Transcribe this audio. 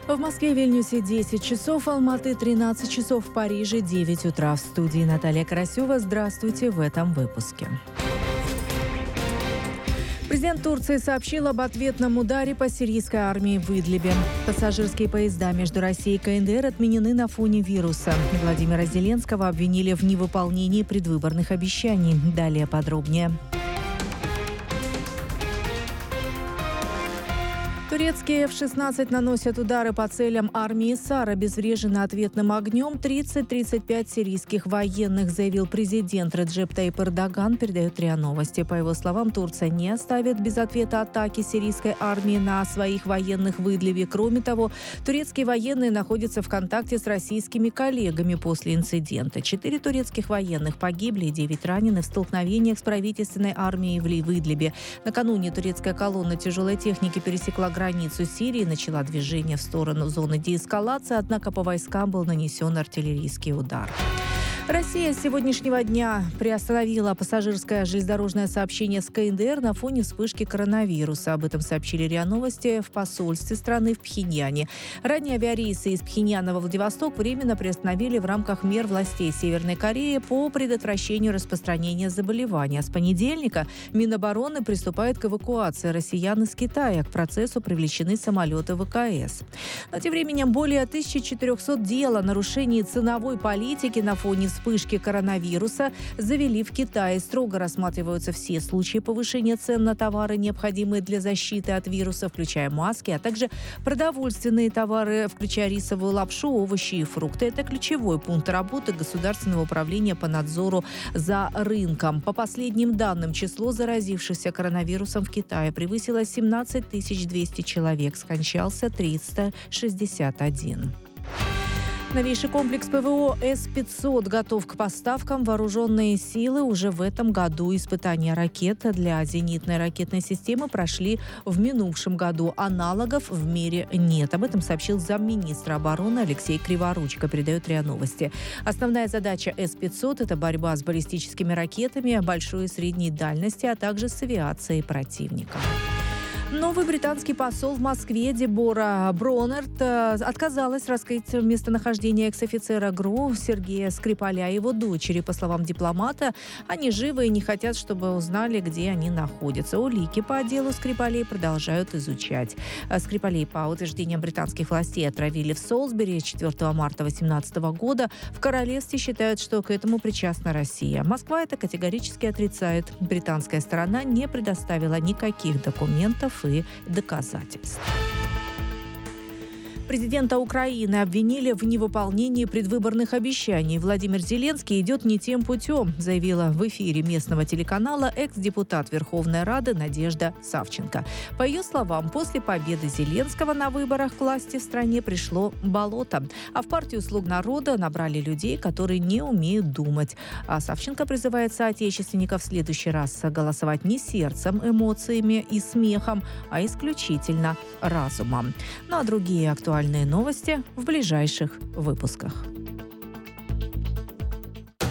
В Москве, Вильнюсе 10 часов, Алматы 13 часов, в Париже 9 утра. В студии Наталья Карасева. Здравствуйте в этом выпуске. Президент Турции сообщил об ответном ударе по сирийской армии в Идлибе. Пассажирские поезда между Россией и КНДР отменены на фоне вируса. Владимира Зеленского обвинили в невыполнении предвыборных обещаний. Далее подробнее. Турецкие F-16 наносят удары по целям армии САР, обезврежены ответным огнем 30-35 сирийских военных, заявил президент Реджеп Таyyip Эрдоган, передает РИА Новости. По его словам, Турция не оставит без ответа атаки сирийской армии на своих военных в Идлибе. Кроме того, турецкие военные находятся в контакте с российскими коллегами после инцидента. 4 турецких военных погибли и 9 ранены в столкновениях с правительственной армией в Идлибе. Накануне турецкая колонна тяжелой техники пересекла границу Сирии, начала движение в сторону зоны деэскалации, однако по войскам был нанесен артиллерийский удар. Россия с сегодняшнего дня приостановила пассажирское железнодорожное сообщение с КНДР на фоне вспышки коронавируса. Об этом сообщили РИА Новости в посольстве страны в Пхеньяне. Ранее авиарейсы из Пхеньяна во Владивосток временно приостановили в рамках мер властей Северной Кореи по предотвращению распространения заболевания. С понедельника Минобороны приступает к эвакуации россиян из Китая. К процессу привлечены самолеты ВКС. Но тем временем более 1400 дел о нарушении ценовой политики на фоне вспышки коронавируса завели в Китае. Строго рассматриваются все случаи повышения цен на товары, необходимые для защиты от вируса, включая маски, а также продовольственные товары, включая рисовую лапшу, овощи и фрукты. Это ключевой пункт работы Государственного управления по надзору за рынком. По последним данным, число заразившихся коронавирусом в Китае превысило 17 200 человек. Скончался 361. Новейший комплекс ПВО С-500 готов к поставкам. Вооруженные силы уже в этом году. Испытания ракет для зенитной ракетной системы прошли в минувшем году. Аналогов в мире нет. Об этом сообщил замминистра обороны Алексей Криворучко, передает РИА Новости. Основная задача С-500 – это борьба с баллистическими ракетами большой и средней дальности, а также с авиацией противника. Новый британский посол в Москве Дебора Броннерт отказалась раскрыть местонахождение экс-офицера ГРУ Сергея Скрипаля и его дочери. По словам дипломата, они живы и не хотят, чтобы узнали, где они находятся. Улики по делу Скрипалей продолжают изучать. Скрипалей, по утверждениям британских властей, отравили в Солсбери 4 марта 2018 года. В королевстве считают, что к этому причастна Россия. Москва это категорически отрицает. Британская сторона не предоставила никаких документов и доказательств. Президента Украины обвинили в невыполнении предвыборных обещаний. Владимир Зеленский идет не тем путем, заявила в эфире местного телеканала экс-депутат Верховной Рады Надежда Савченко. По ее словам, после победы Зеленского на выборах к власти в стране пришло болото. А в партию «Слуг народа» набрали людей, которые не умеют думать. А Савченко призывает соотечественников в следующий раз голосовать не сердцем, эмоциями и смехом, а исключительно разумом. Ну а другие актуальные новости в ближайших выпусках.